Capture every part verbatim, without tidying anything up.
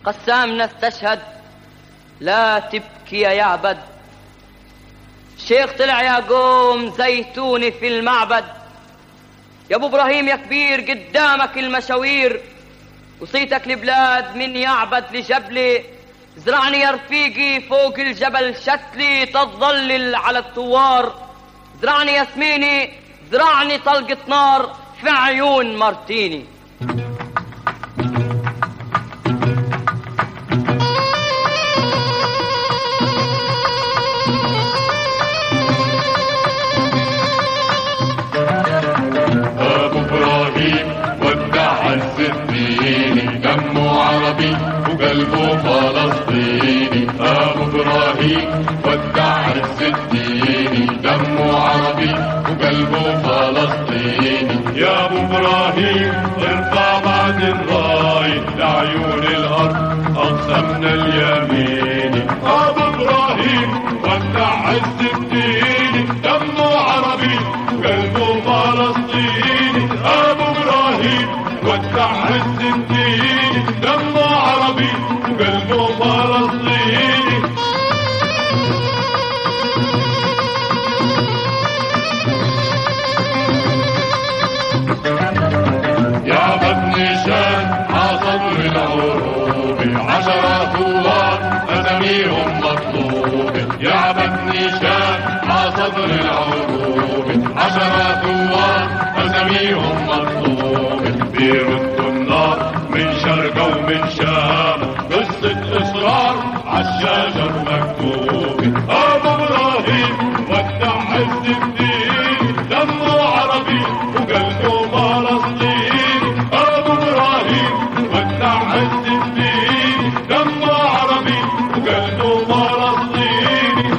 قسامنا استشهد، لا تبكي يا يعبد. الشيخ طلع يا قوم زيتوني في المعبد. يا ابو ابراهيم يا كبير قدامك المشاوير، وصيتك لبلاد من يعبد لجبلي. زرعني يا رفيقي فوق الجبل شتلي تظلل على الثوار. زرعني ياسميني زرعني طلقة نار في عيون مارتيني. ابو ابراهيم ودع الزبيني، دمه عربي وقلبه فلسطيني. ابو ابراهيم ودع الزبيني، دمه عربي وقلبه فلسطيني. يا ابو ابراهيم ارفع بعد الراي لعيون الارض اقسمنا اليميني. ابو ابراهيم ودع الزبيني، دمه عربي وقلبه فلسطيني. ابو ابراهيم ودع الزبيني، دمه عربي وقلبه فلسطيني. يا بدني شان عصدر العروب، عشرة ثوار أساميهم مطلوبة. يا بدني شان عصدر العروب، عشرة ثوار أساميهم مطلوبة. بيردوا النار من شرق ومن شام، قصة إصرار عالشجر مكتوبة. أبو إبراهيم ودع الزبيني، دمه عربي وقلبه فلسطيني. أبو إبراهيم ودع الزبيني، دمه عربي وقلبه فلسطيني.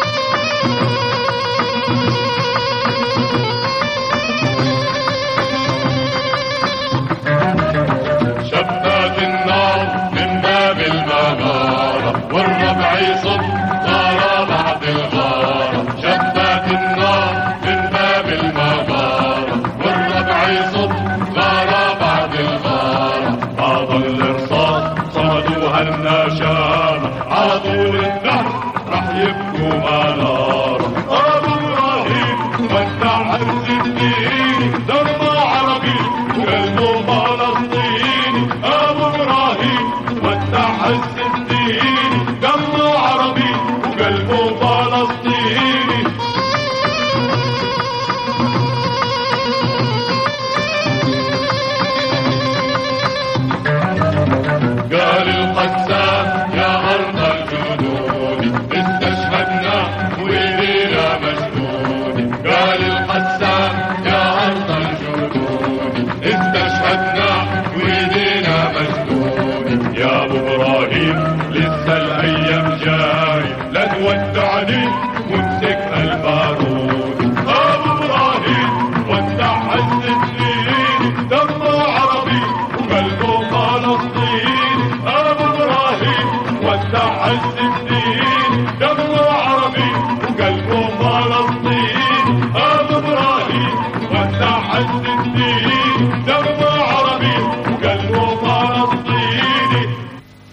شبت النار من باب المغارة، والربع يصب غارة بعد الغارة. شبت النار من باب المغارة، والربع يصب غارة بعد الغارة. بعض الرصاص صمدوها النشامة، على طول النهر رح يبكوا منارة. أبو إبراهيم ودع الزبيني، دمه عربي وقلبه فلسطيني. أبو إبراهيم ودع الزبيني، دمه عربي وقلبه فلسطيني. قال القسام